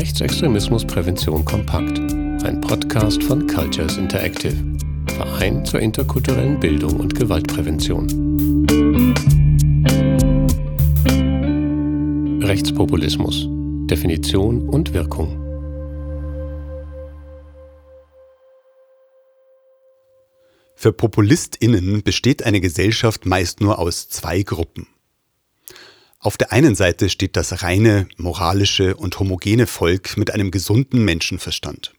Rechtsextremismusprävention kompakt, ein Podcast von Cultures Interactive, Verein zur interkulturellen Bildung und Gewaltprävention. Rechtspopulismus, Definition und Wirkung. Für PopulistInnen besteht eine Gesellschaft meist nur aus zwei Gruppen. Auf der einen Seite steht das reine, moralische und homogene Volk mit einem gesunden Menschenverstand.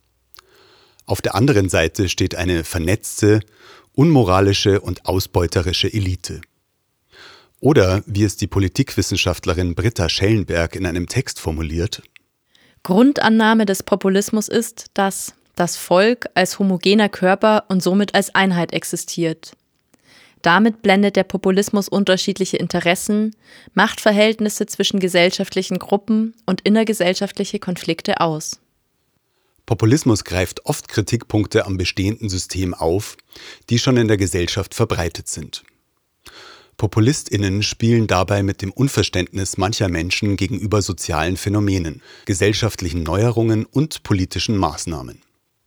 Auf der anderen Seite steht eine vernetzte, unmoralische und ausbeuterische Elite. Oder, wie es die Politikwissenschaftlerin Britta Schellenberg in einem Text formuliert: Grundannahme des Populismus ist, dass das Volk als homogener Körper und somit als Einheit existiert. Damit blendet der Populismus unterschiedliche Interessen, Machtverhältnisse zwischen gesellschaftlichen Gruppen und innergesellschaftliche Konflikte aus. Populismus greift oft Kritikpunkte am bestehenden System auf, die schon in der Gesellschaft verbreitet sind. PopulistInnen spielen dabei mit dem Unverständnis mancher Menschen gegenüber sozialen Phänomenen, gesellschaftlichen Neuerungen und politischen Maßnahmen.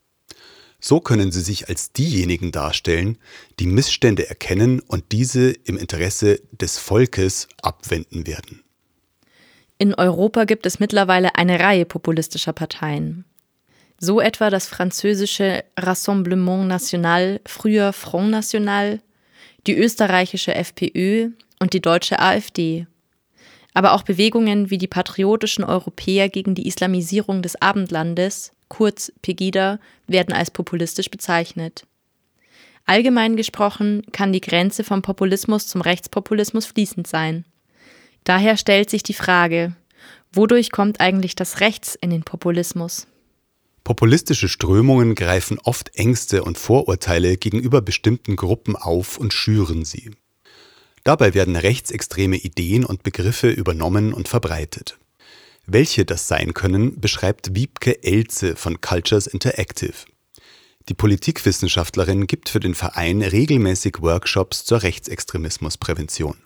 So können sie sich als diejenigen darstellen, die Missstände erkennen und diese im Interesse des Volkes abwenden werden. In Europa gibt es mittlerweile eine Reihe populistischer Parteien. So etwa das französische Rassemblement National, früher Front National, die österreichische FPÖ und die deutsche AfD. Aber auch Bewegungen wie die patriotischen Europäer gegen die Islamisierung des Abendlandes, kurz Pegida, werden als populistisch bezeichnet. Allgemein gesprochen kann die Grenze vom Populismus zum Rechtspopulismus fließend sein. Daher stellt sich die Frage, wodurch kommt eigentlich das Rechts in den Populismus? Populistische Strömungen greifen oft Ängste und Vorurteile gegenüber bestimmten Gruppen auf und schüren sie. Dabei werden rechtsextreme Ideen und Begriffe übernommen und verbreitet. Welche das sein können, beschreibt Wiebke Elze von Cultures Interactive. Die Politikwissenschaftlerin gibt für den Verein regelmäßig Workshops zur Rechtsextremismusprävention.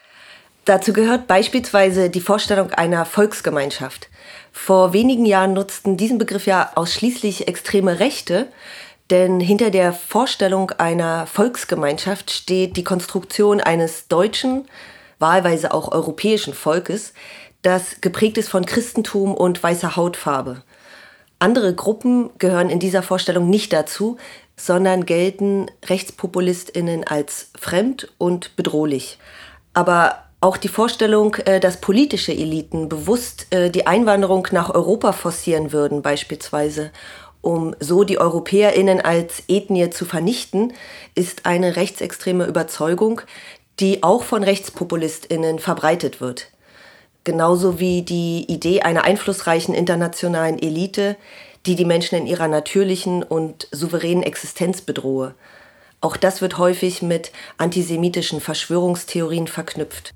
Dazu gehört beispielsweise die Vorstellung einer Volksgemeinschaft. Vor wenigen Jahren nutzten diesen Begriff ja ausschließlich extreme Rechte, denn hinter der Vorstellung einer Volksgemeinschaft steht die Konstruktion eines deutschen, wahlweise auch europäischen Volkes, das geprägt ist von Christentum und weißer Hautfarbe. Andere Gruppen gehören in dieser Vorstellung nicht dazu, sondern gelten RechtspopulistInnen als fremd und bedrohlich. Aber auch die Vorstellung, dass politische Eliten bewusst die Einwanderung nach Europa forcieren würden beispielsweise, um so die EuropäerInnen als Ethnie zu vernichten, ist eine rechtsextreme Überzeugung, die auch von RechtspopulistInnen verbreitet wird. Genauso wie die Idee einer einflussreichen internationalen Elite, die die Menschen in ihrer natürlichen und souveränen Existenz bedrohe. Auch das wird häufig mit antisemitischen Verschwörungstheorien verknüpft.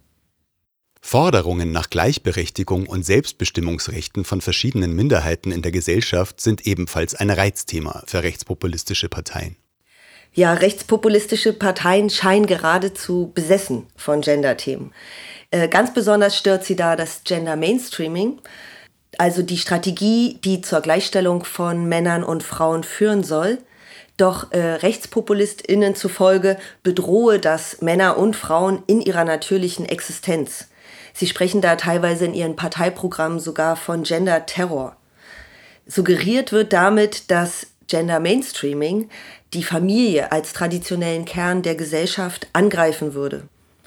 Forderungen nach Gleichberechtigung und Selbstbestimmungsrechten von verschiedenen Minderheiten in der Gesellschaft sind ebenfalls ein Reizthema für rechtspopulistische Parteien. Ja, rechtspopulistische Parteien scheinen geradezu besessen von Gender-Themen. Ganz besonders stört sie da das Gender-Mainstreaming, also die Strategie, die zur Gleichstellung von Männern und Frauen führen soll. Doch RechtspopulistInnen zufolge bedrohe das Männer und Frauen in ihrer natürlichen Existenz. Sie sprechen da teilweise in ihren Parteiprogrammen sogar von Gender-Terror. Suggeriert wird damit, dass Gender-Mainstreaming die Familie als traditionellen Kern der Gesellschaft angreifen würde.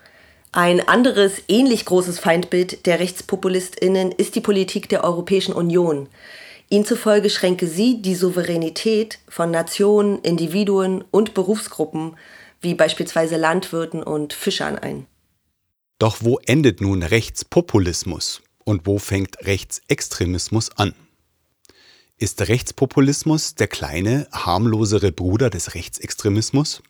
Ein anderes, ähnlich großes Feindbild der RechtspopulistInnen ist die Politik der Europäischen Union. Ihnen zufolge schränke sie die Souveränität von Nationen, Individuen und Berufsgruppen, wie beispielsweise Landwirten und Fischern ein. Doch wo endet nun Rechtspopulismus und wo fängt Rechtsextremismus an? Ist Rechtspopulismus der kleine, harmlosere Bruder des Rechtsextremismus?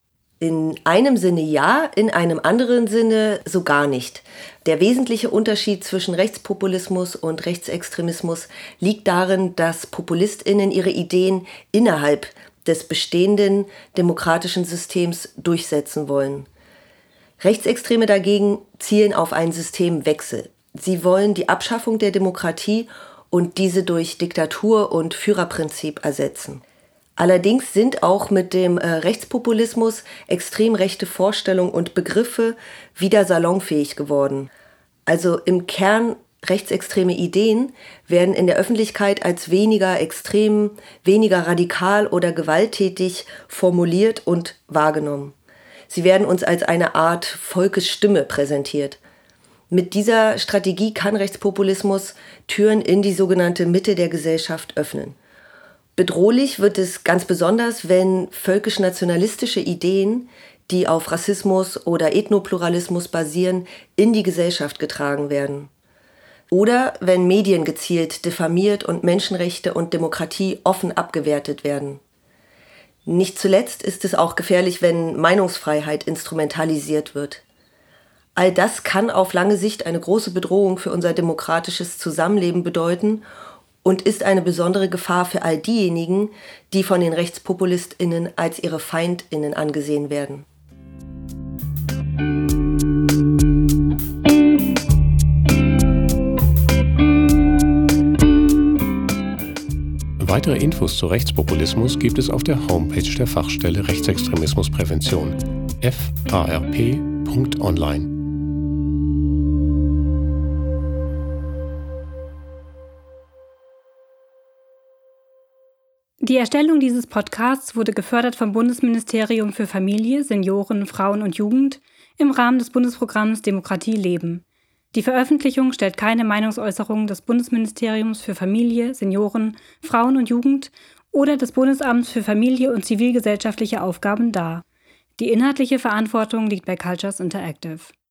In einem Sinne ja, in einem anderen Sinne so gar nicht. Der wesentliche Unterschied zwischen Rechtspopulismus und Rechtsextremismus liegt darin, dass PopulistInnen ihre Ideen innerhalb des bestehenden demokratischen Systems durchsetzen wollen. Rechtsextreme dagegen zielen auf einen Systemwechsel. Sie wollen die Abschaffung der Demokratie und diese durch Diktatur und Führerprinzip ersetzen. Allerdings sind auch mit dem Rechtspopulismus extrem rechte Vorstellungen und Begriffe wieder salonfähig geworden. Also im Kern rechtsextreme Ideen werden in der Öffentlichkeit als weniger extrem, weniger radikal oder gewalttätig formuliert und wahrgenommen. Sie werden uns als eine Art Volkesstimme präsentiert. Mit dieser Strategie kann Rechtspopulismus Türen in die sogenannte Mitte der Gesellschaft öffnen. Bedrohlich wird es ganz besonders, wenn völkisch-nationalistische Ideen, die auf Rassismus oder Ethnopluralismus basieren, in die Gesellschaft getragen werden. Oder wenn Medien gezielt diffamiert und Menschenrechte und Demokratie offen abgewertet werden. Nicht zuletzt ist es auch gefährlich, wenn Meinungsfreiheit instrumentalisiert wird. All das kann auf lange Sicht eine große Bedrohung für unser demokratisches Zusammenleben bedeuten und ist eine besondere Gefahr für all diejenigen, die von den RechtspopulistInnen als ihre FeindInnen angesehen werden. Weitere Infos zu Rechtspopulismus gibt es auf der Homepage der Fachstelle Rechtsextremismusprävention farp.online. Die Erstellung dieses Podcasts wurde gefördert vom Bundesministerium für Familie, Senioren, Frauen und Jugend im Rahmen des Bundesprogramms Demokratie leben. Die Veröffentlichung stellt keine Meinungsäußerung des Bundesministeriums für Familie, Senioren, Frauen und Jugend oder des Bundesamts für Familie und zivilgesellschaftliche Aufgaben dar. Die inhaltliche Verantwortung liegt bei Cultures Interactive.